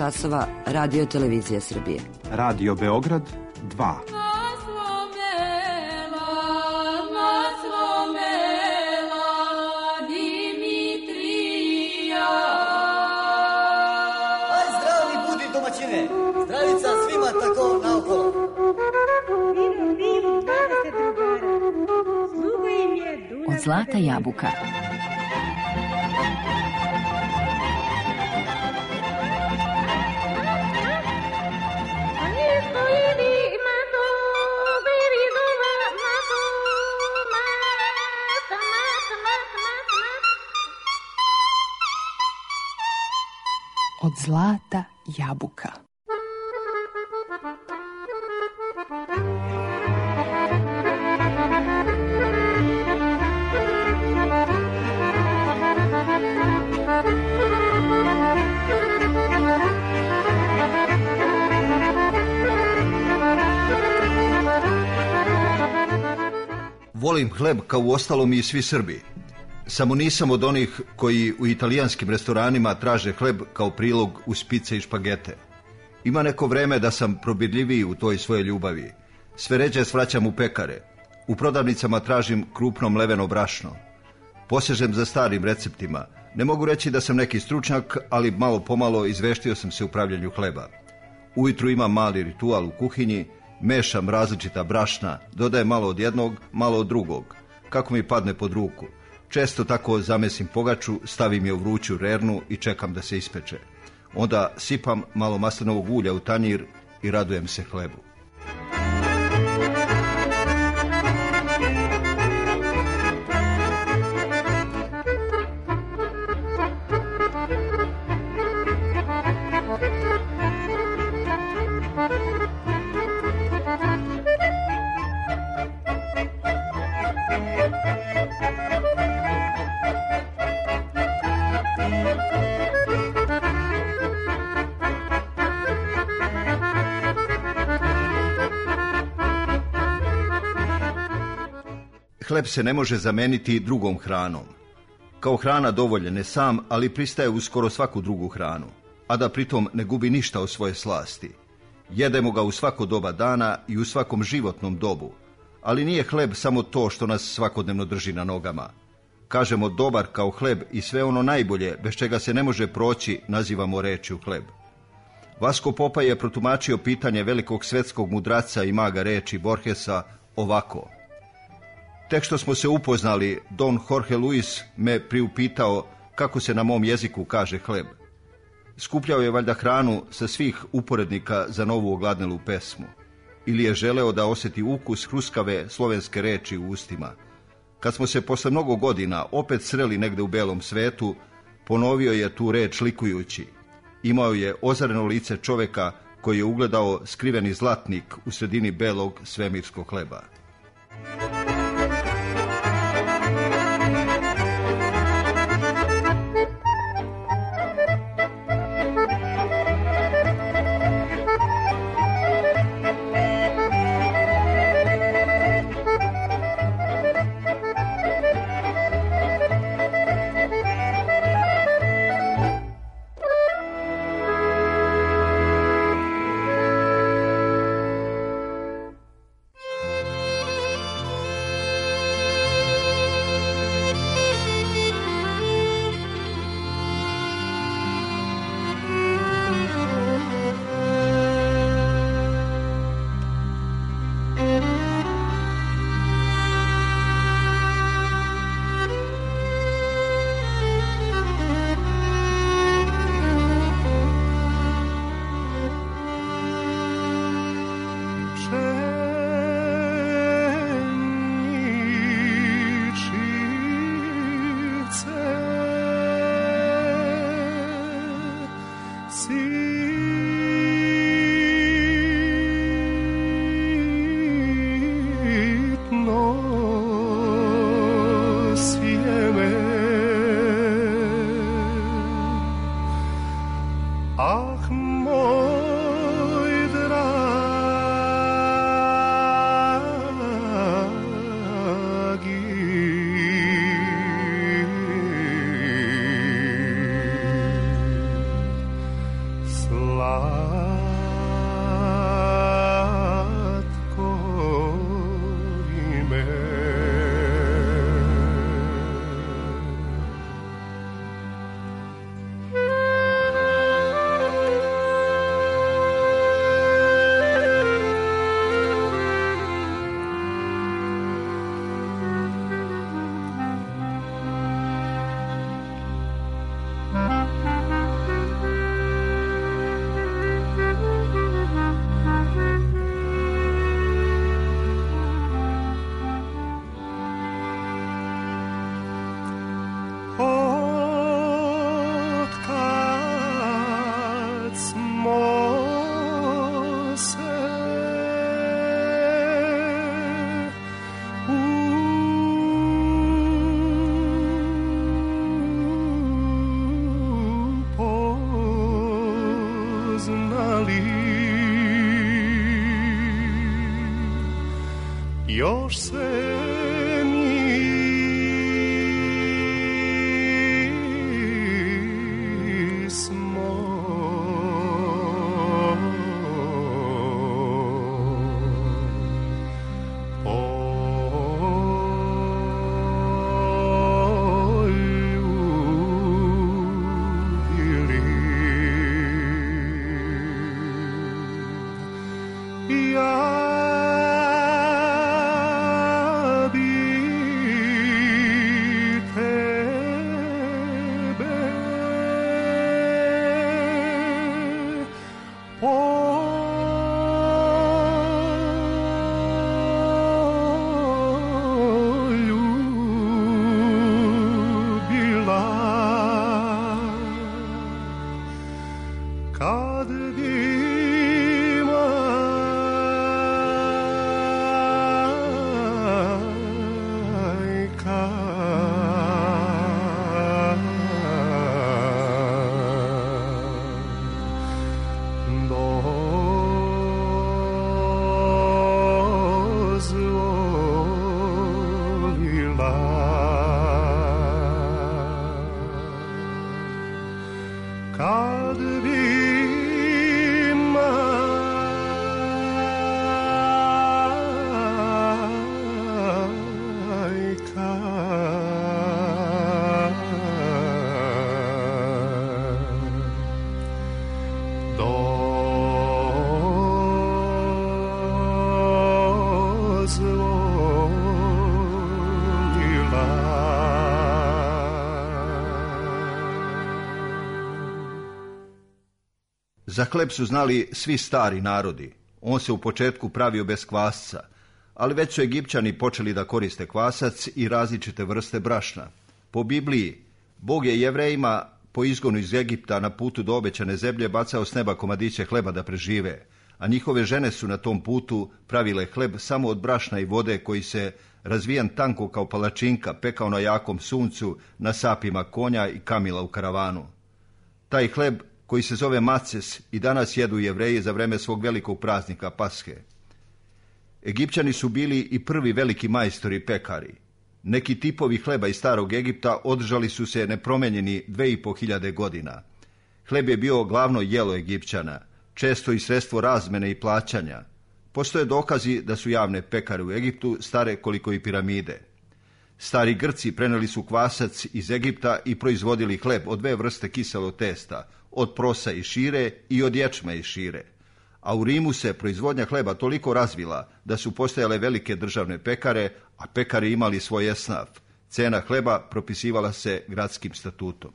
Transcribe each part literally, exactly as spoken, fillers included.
časova Radio Televizija Srbije. Radio Beograd dva. Zdravica svima tako naokolo. Od zlata jabuka. Od zlata jabuka. Volim hleb kao u ostalom i svi Srbi. Samo nisam od onih koji u italijanskim restoranima traže hleb kao prilog uz pice i špagete. Ima neko vreme da sam probirljiviji u toj svojoj ljubavi. Sve ređe svraćam u pekare. U prodavnicama tražim krupno mleveno brašno. Posežem za starim receptima. Ne mogu reći da sam neki stručnjak, ali malo pomalo izveštio sam se u pravljenju hleba. Ujutru imam mali ritual u kuhinji, mešam različita brašna, dodajem malo od jednog, malo od drugog, kako mi padne pod ruku. Često tako zamesim pogaču, stavim je u vruću rernu i čekam da se ispeče. Onda sipam malo maslinovog ulja u tanjir i radujem se hlebu. Hleb se ne može zameniti drugom hranom. Kao hrana dovoljen je sam, ali pristaje uz skoro svaku drugu hranu, a da pritom ne gubi ništa od svoje slasti. Jedemo ga u svako doba dana i u svakom životnom dobu, ali nije hleb samo to što nas svakodnevno drži na nogama. Kažemo dobar kao hleb i sve ono najbolje, bez čega se ne može proći, nazivamo rečju hleb. Vasko Popaj je protumačio pitanje velikog svetskog mudraca i maga reči Borgesa ovako. Tek što smo se upoznali, Don Jorge Luis me priupitao kako se na mom jeziku kaže hleb. Skupljao je valjda hranu sa svih uporednika za novu ogladnelu pesmu. Ili je želeo da osjeti ukus hruskave slovenske reči u ustima. Kad smo se posle mnogo godina opet sreli negde u belom svetu, ponovio je tu reč likujući. Imao je ozareno lice čoveka koji je ugledao skriveni zlatnik u sredini belog svemirskog hleba. Još se Za hleb su znali svi stari narodi. On se u početku pravio bez kvasca, ali već su Egipćani počeli da koriste kvasac i različite vrste brašna. Po Bibliji, Bog je Jevrejima po izgonu iz Egipta na putu do obećane zemlje bacao s neba komadiće hleba da prežive, a njihove žene su na tom putu pravile hleb samo od brašna i vode koji se, razvijan tanko kao palačinka, pekao na jakom suncu, na sapima konja i kamila u karavanu. Taj hleb, koji se zove maces, i danas jedu Jevreji za vreme svog velikog praznika Pashe. Egipćani su bili i prvi veliki majstori pekari. Neki tipovi hleba iz starog Egipta održali su se nepromenjeni dve i po hiljade godina. Hleb je bio glavno jelo Egipćana, često i sredstvo razmene i plaćanja. Postoje dokazi da su javne pekare u Egiptu stare koliko i piramide. Stari Grci preneli su kvasac iz Egipta i proizvodili hleb od dve vrste kiselog testa, od prosa i šire i od ječma i šire. A u Rimu se proizvodnja hleba toliko razvila da su postojale velike državne pekare, a pekari imali svoj esnaf. Cena hleba propisivala se gradskim statutom.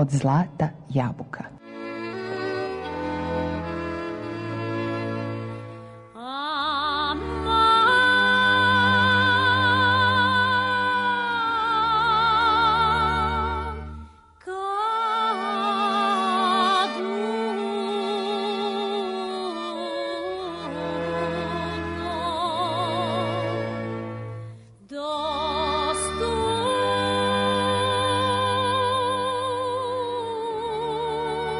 od zlata jabuka. Dostu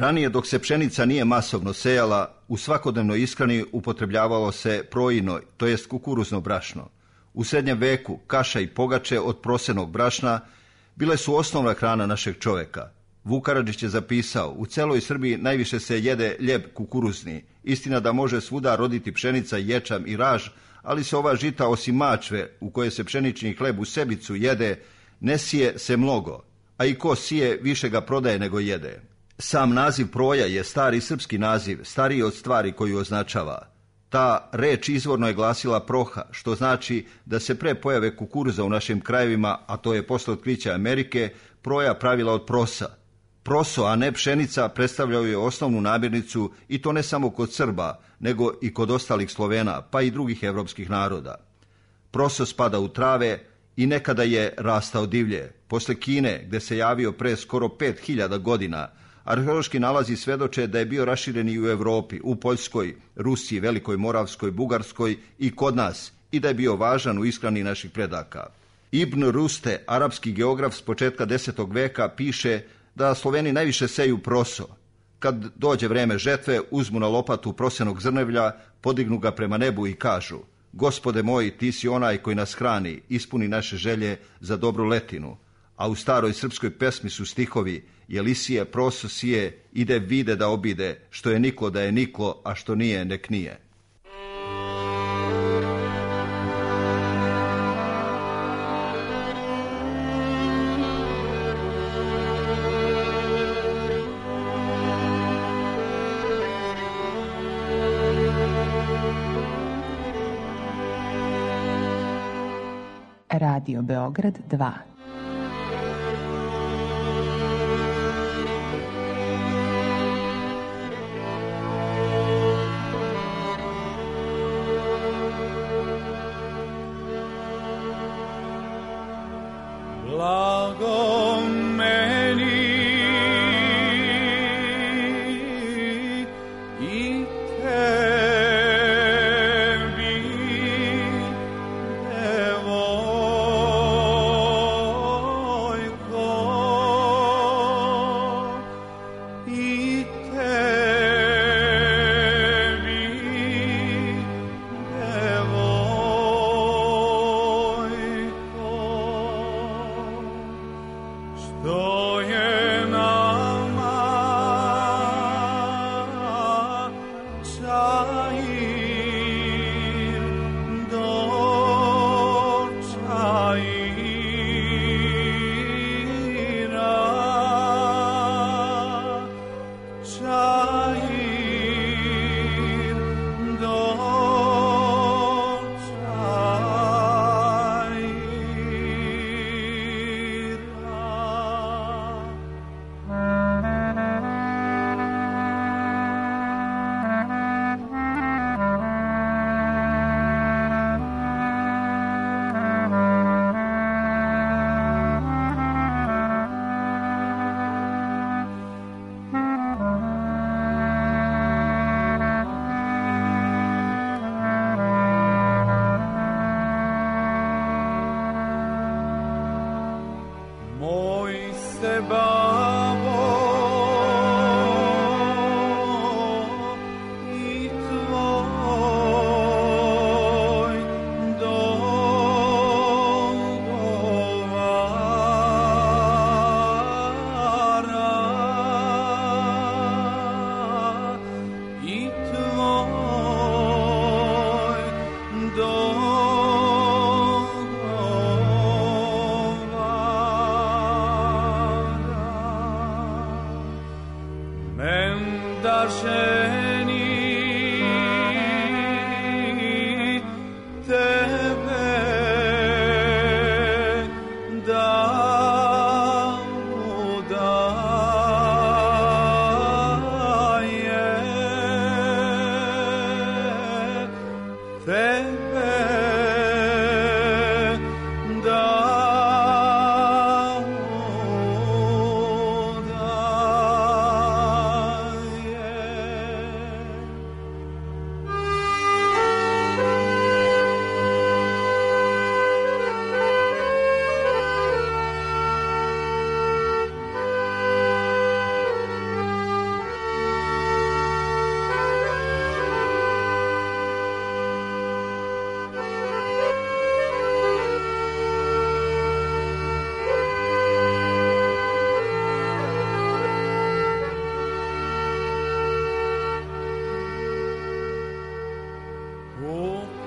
Ranije, dok se pšenica nije masovno sejala, u svakodnevnoj ishrani upotrebljavalo se projino, to jest kukuruzno brašno. U srednjem veku kaša i pogače od prosenog brašna bile su osnovna hrana našeg čovjeka. Vuk Karadžić je zapisao, u celoj Srbiji najviše se jede ljeb kukuruzni. Istina da može svuda roditi pšenica, ječam i raž, ali se ova žita osim mačve, u koje se pšenični hleb u sebicu jede, ne sije se mnogo, a i ko sije više ga prodaje nego jede. Sam naziv proja je stari srpski naziv, stariji od stvari koju označava. Ta reč izvorno je glasila proha, što znači da se pre pojave kukuruza u našim krajevima, a to je posle otkrića Amerike, proja pravila od prosa. Proso, a ne pšenica, predstavljaju je osnovnu namirnicu i to ne samo kod Srba, nego i kod ostalih Slovena, pa i drugih evropskih naroda. Proso spada u trave i nekada je rastao divlje. Posle Kine, gde se javio pre skoro pet hiljada godina, arheološki nalazi svedoče da je bio raširen i u Evropi, u Poljskoj, Rusiji, Velikoj Moravskoj, Bugarskoj i kod nas, i da je bio važan u ishrani naših predaka. Ibn Ruste, arapski geograf s početka desetog veka, piše da Sloveni najviše seju proso. Kad dođe vreme žetve, uzmu na lopatu prosenog zrnevlja, podignu ga prema nebu i kažu: Gospode moj, ti si onaj koji nas hrani, ispuni naše želje za dobru letinu. A u staroj srpskoj pesmi su stihovi: Jelisije proso sije, ide vide da obide, što je niklo da je niklo, a što nije nek nije. Radio Beograd dva. Blago meni i tebi, devojko, i tebi, devojko, što je nama čair do čaira, čair do čaira. Moj se babo i tvoj dogovara, i tvoj dogovara. Men da ženi tebe, da mu daje tebe, da mu daje.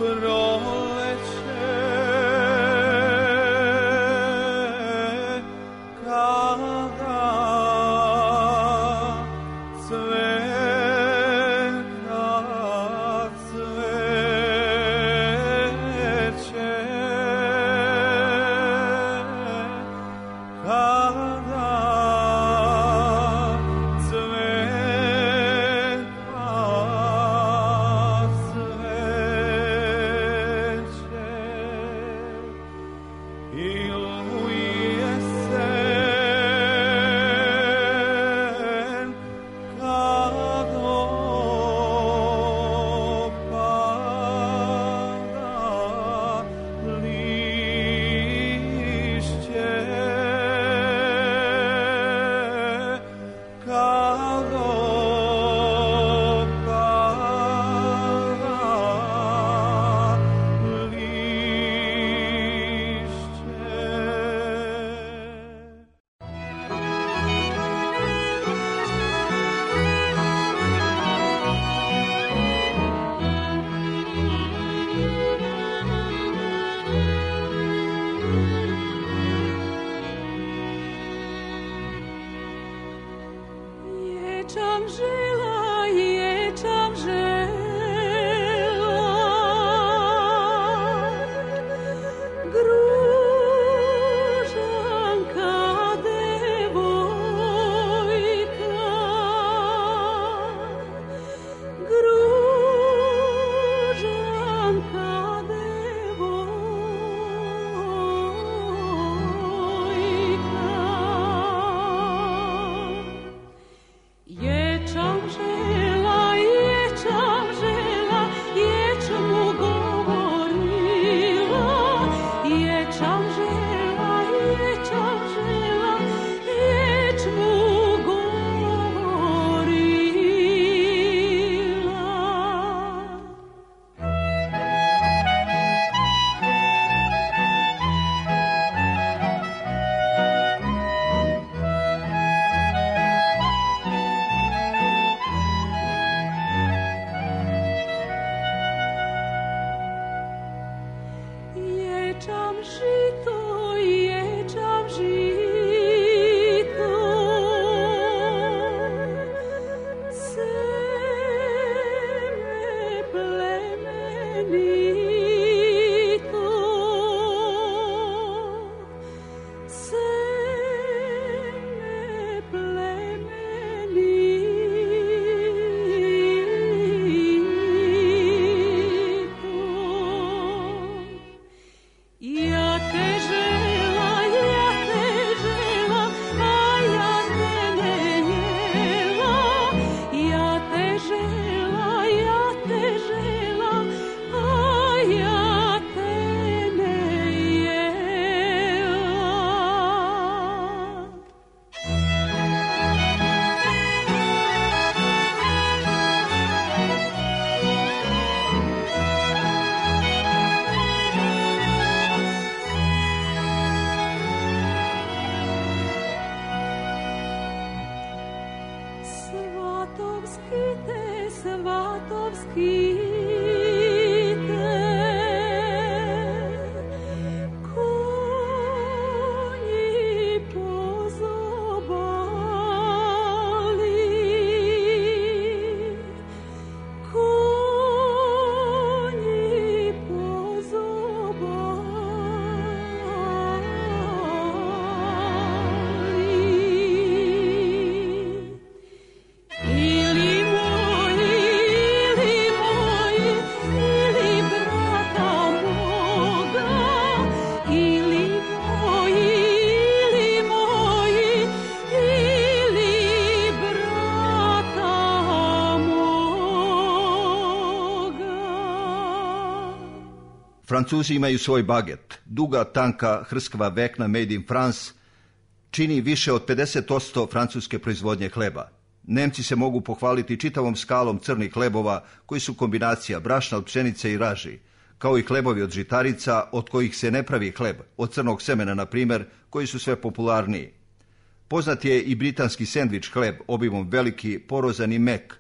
Francuzi imaju svoj baget. Duga, tanka, hrskava vekna made in France čini više od pedeset posto francuske proizvodnje hleba. Nemci se mogu pohvaliti čitavom skalom crnih hlebova koji su kombinacija brašna od pšenice i raži, kao i hlebovi od žitarica od kojih se ne pravi hleb, od crnog semena na primjer, koji su sve popularniji. Poznat je i britanski sendvič hleb, obimom veliki, porozan i mek,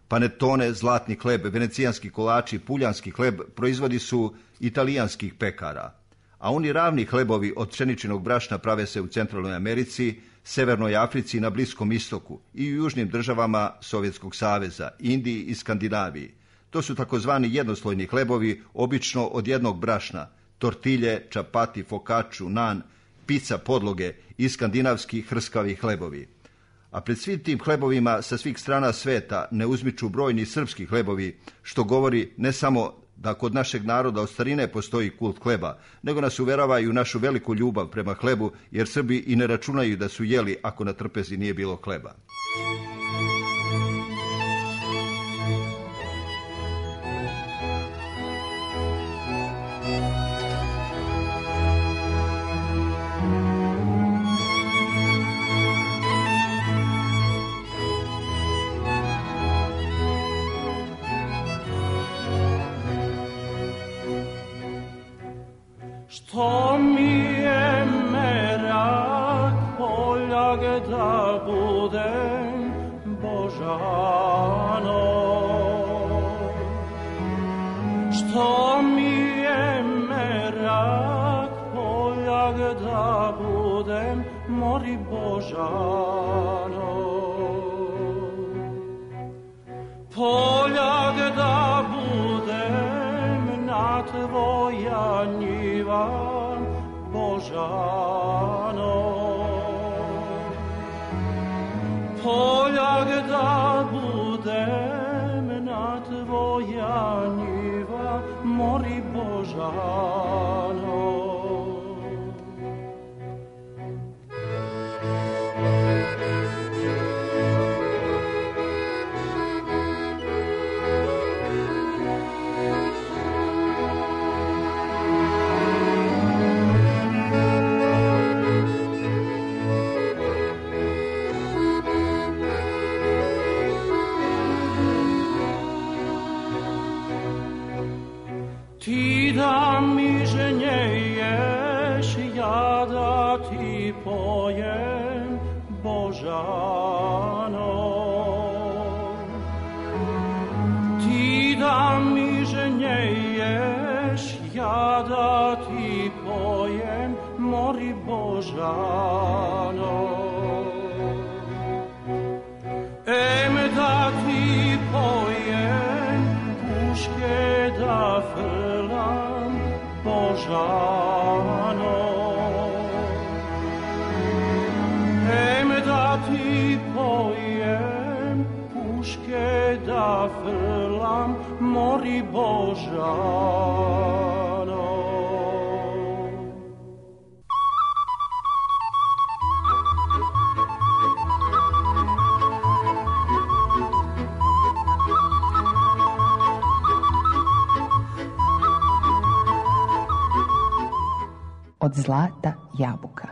Panettone, zlatni hleb, venecijanski kolači, puljanski hleb proizvodi su italijanskih pekara. A oni ravni hlebovi od pšeničnog brašna prave se u Centralnoj Americi, Severnoj Africi i na Bliskom istoku i u južnim državama Sovjetskog saveza, Indiji i Skandinaviji. To su takozvani jednoslojni hlebovi, obično od jednog brašna, tortilje, čapati, fokaču, nan, pica podloge i skandinavski hrskavi hlebovi. A pred svim tim hlebovima sa svih strana sveta ne uzmiču brojni srpski hlebovi, što govori ne samo da kod našeg naroda od starine postoji kult hleba, nego nas uverava i u našu veliku ljubav prema hlebu, jer Srbi i ne računaju da su jeli ako na trpezi nije bilo hleba. Što mi je merak poljak da budem Božano, što mi je merak poljak da budem mori Božano, poljak da budem na tvoja njiva Božano, poljak da budem na tvoja njiva mori Božano. Ti da mi ženjeješ, ja da ti pojem Božano. Ti da mi ženjeješ, ja da ti pojem mori Božano. Em da ti pojem puške da frlam Božano, em da ti pojem puške da frlam mori Božano. Od zlata jabuka.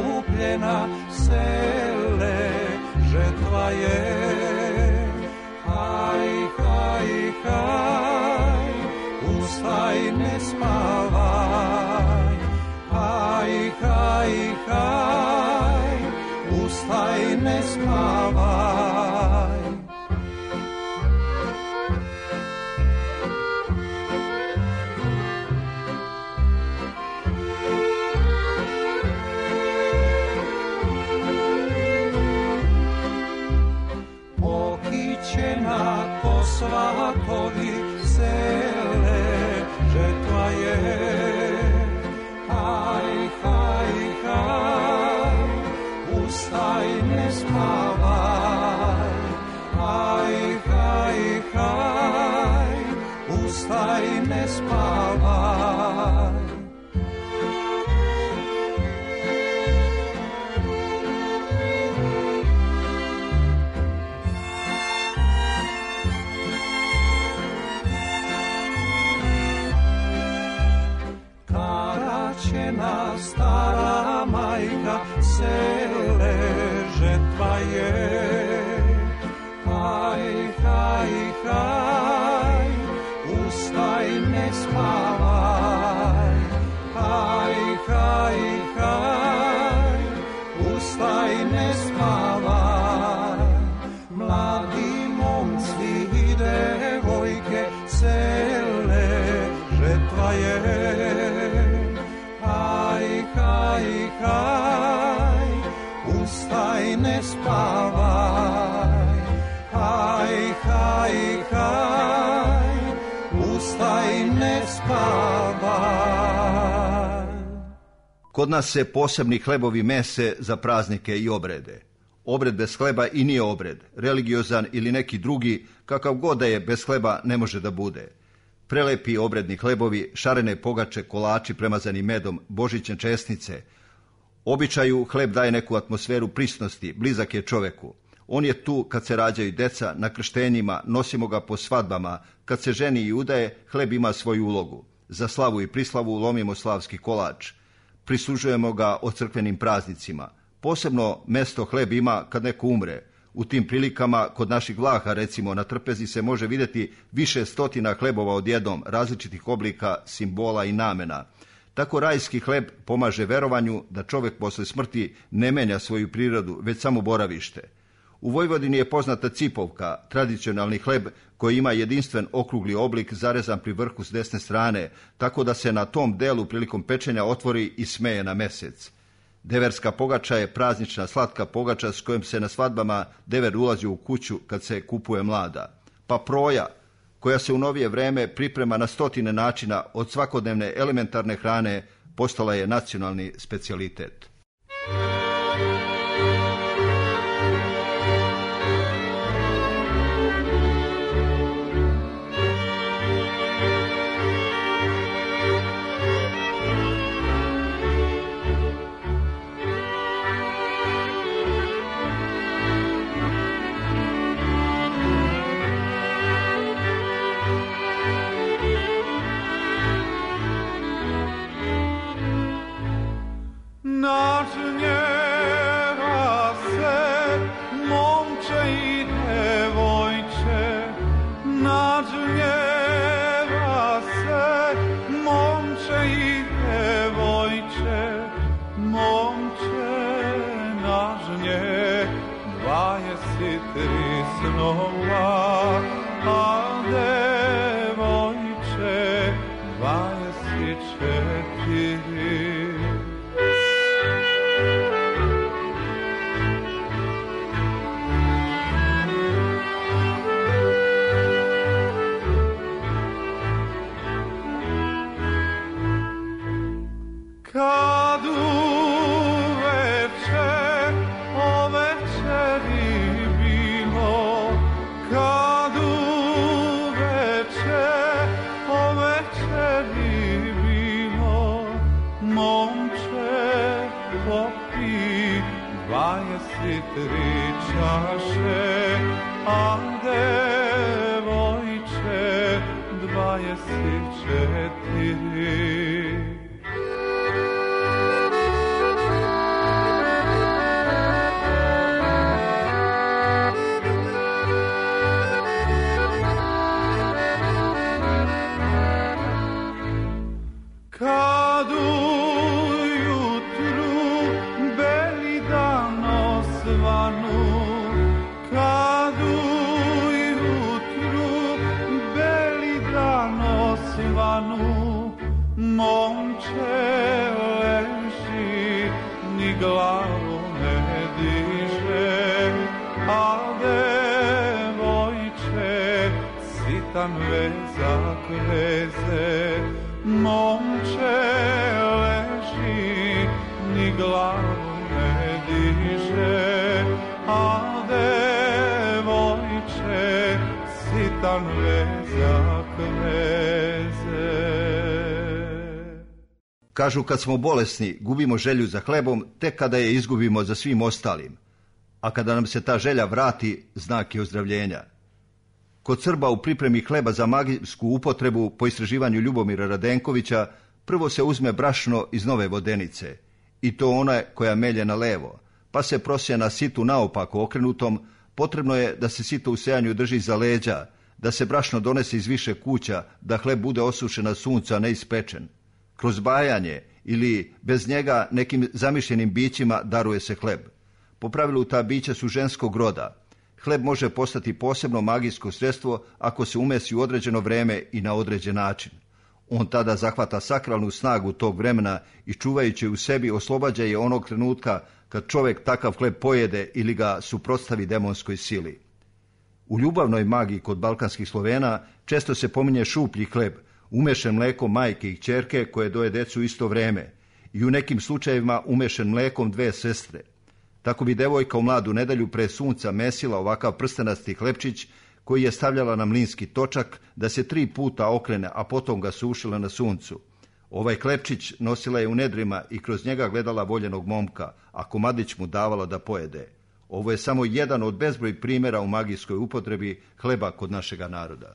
skupljena sele, žetva je. Haj, haj, haj, ustaj, ne spavaj. Haj, haj, haj, ustaj, ne spavaj. Pokićena ko svatovi sele, žetva je. Haj, haj, haj, ustaj, ne spavaj. Haj, haj, haj, ustaj, ne spavaj. Karaćena stara majka sele, žetva je. Haj, haj, haj, ustaj, ne spavaj. Haj, haj, haj, ustaj, ne spavaj. Mladi momci i devojke sele, žetva je. Haj, haj, haj, ustaj, ne spavaj. Haj, haj, haj, ustaj, ne spavaj. Kod nas se posebni hlebovi mese za praznike i obrede. Obred bez hleba i nije obred, religiozan ili neki drugi, kakav god da je, bez hleba ne može da bude. Prelepi obredni hlebovi, šarene pogače, kolači premazani medom, božićne česnice. Običaju hleb daje neku atmosferu prisnosti, blizak je čoveku. On je tu kad se rađaju deca, na krštenjima, nosimo ga po svadbama, kad se ženi i udaje, hleb ima svoju ulogu. Za slavu i prislavu lomimo slavski kolač. Prisužujemo ga o crkvenim praznicima. Posebno mesto hleb ima kad neko umre. U tim prilikama, kod naših Vlaha, recimo, na trpezi se može vidjeti više stotina hlebova odjednom, različitih oblika, simbola i namena. Tako rajski hleb pomaže verovanju da čovjek posle smrti ne menja svoju prirodu, već samo boravište. U Vojvodini je poznata cipovka, tradicionalni hleb koji ima jedinstven okrugli oblik zarezan pri vrhu s desne strane, tako da se na tom delu prilikom pečenja otvori i smeje na mesec. Deverska pogača je praznična slatka pogača s kojom se na svadbama dever ulazi u kuću kad se kupuje mlada. Pa proja, koja se u novije vreme priprema na stotine načina od svakodnevne elementarne hrane, postala je nacionalni specijalitet. Nažnjeva se, momče i devojče, nažnjeva se, momče i devojče, momče nažnje, dvadeset tri snova, a devojče, dvadeset četiri. Kad uveče o večeri bilo, kad uveče o večeri bilo, momče popi dvadeset tri čaše, a devojče dvadeset četiri. ranu, kad ujutru beli dan osvanu, momče leži, ni glavu ne diže, a devojče sitan vezak veze, momče leži, ni glavu ne diže, a devojče sitan vezak veze. Kažu, kad smo bolesni, gubimo želju za hlebom, tek kada je izgubimo za svim ostalim. A kada nam se ta želja vrati, znak je ozdravljenja. Kod Srba u pripremi hleba za magijsku upotrebu, po istraživanju Ljubomira Radenkovića, prvo se uzme brašno iz Nove Vodenice, i to ona koja melje na levo, pa se prosije na situ naopako okrenutom. Potrebno je da se sito u sejanju drži za leđa, da se brašno donese iz više kuća, da hleb bude osušen na suncu, a ne ispečen. Kroz bajanje ili bez njega nekim zamišljenim bićima daruje se hleb. Po pravilu ta bića su ženskog roda. Hleb može postati posebno magijsko sredstvo ako se umesi u određeno vreme i na određen način. On tada zahvata sakralnu snagu tog vremena i čuvajući u sebi oslobađa je onog trenutka kad čovjek takav hleb pojede ili ga suprotstavi demonskoj sili. U ljubavnoj magiji kod balkanskih Slovena često se pominje šuplji hleb, umešen mlekom majke i kćerke koje doje decu isto vreme, i u nekim slučajevima umešen mlekom dve sestre. Tako bi devojka u mladu nedjelju pre sunca mesila ovakav prstenasti hlebčić koji je stavljala na mlinski točak da se tri puta okrene, a potom ga sušila na suncu. Ovaj hlebčić nosila je u nedrima i kroz njega gledala voljenog momka, a komadić mu davala da pojede. Ovo je samo jedan od bezbroj primjera u magijskoj upotrebi hleba kod našega naroda.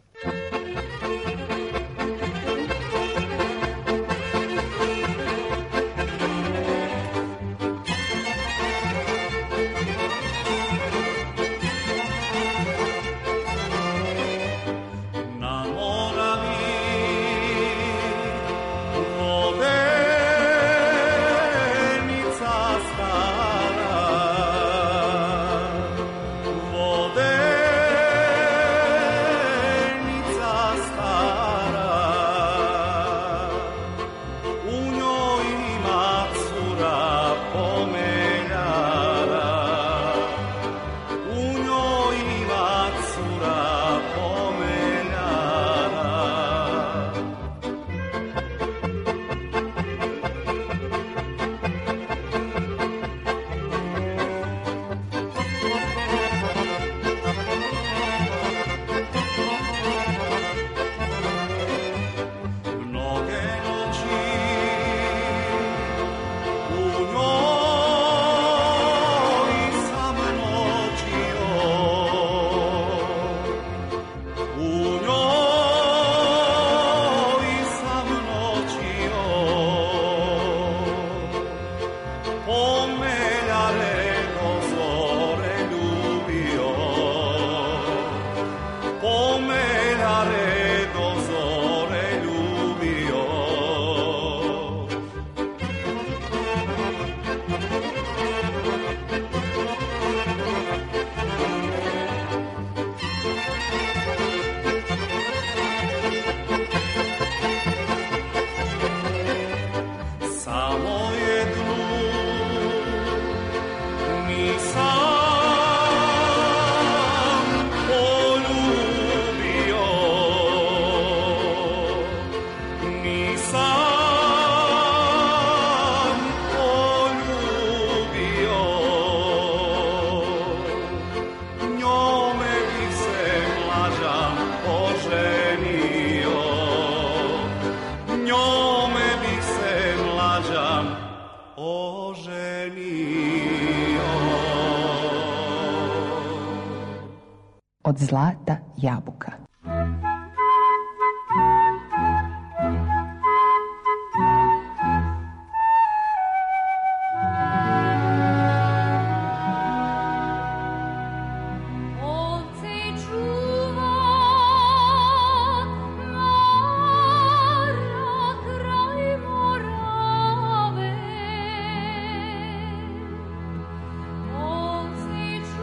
Od zlata jabuka. On si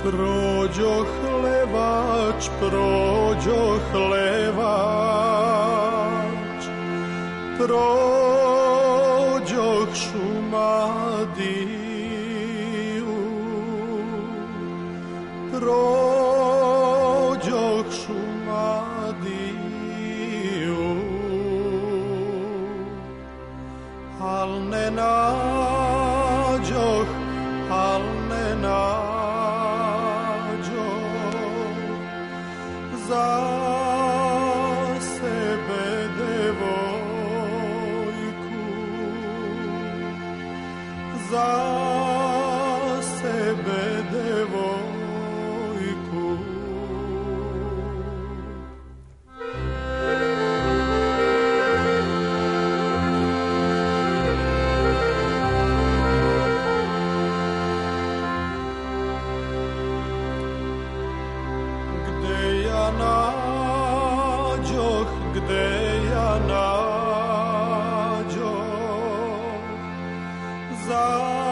Prođo hlevač, prođo hlevač, prođo Šumadiju, prođo Šumadiju, al ne nađoh, al ne nađoh za sebe devojku, za sebe devojku. Nađoh, gde ja nađoh za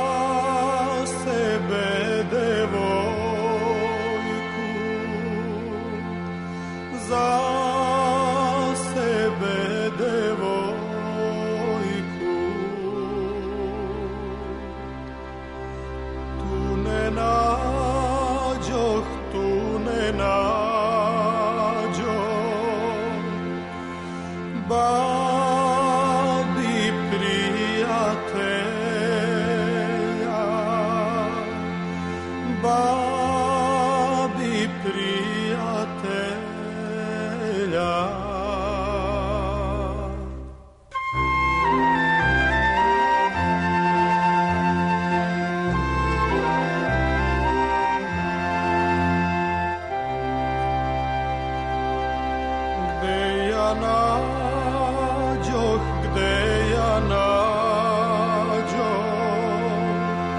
sebe devojku, za sebe devojku. Tu ne nađoh, tu ne nađoh babi prijatelja, babi prijatelja. Gde ja nađoh, gde ja nađoh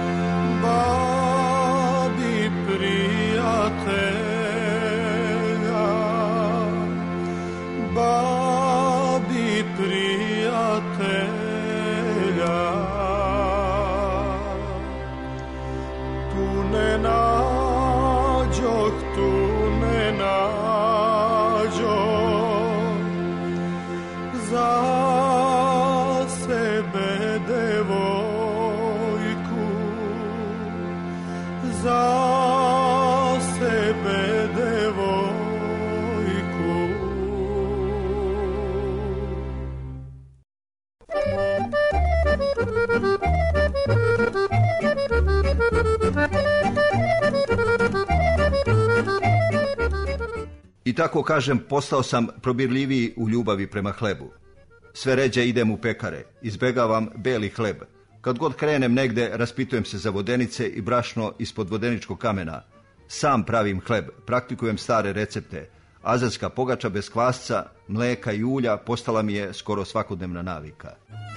babi prijatelja, babi prijatelja. Tu ne nađoh, tu ne nađoh za sebe devojku, za sebe devojku. I tako, kažem, postao sam probirljiviji u ljubavi prema hlebu. Sve ređe idem u pekare, izbegavam beli hleb. Kad god krenem negde, raspitujem se za vodenice i brašno ispod vodeničkog kamena. Sam pravim hleb, praktikujem stare recepte. Azerska pogača bez kvasca, mleka i ulja postala mi je skoro svakodnevna navika.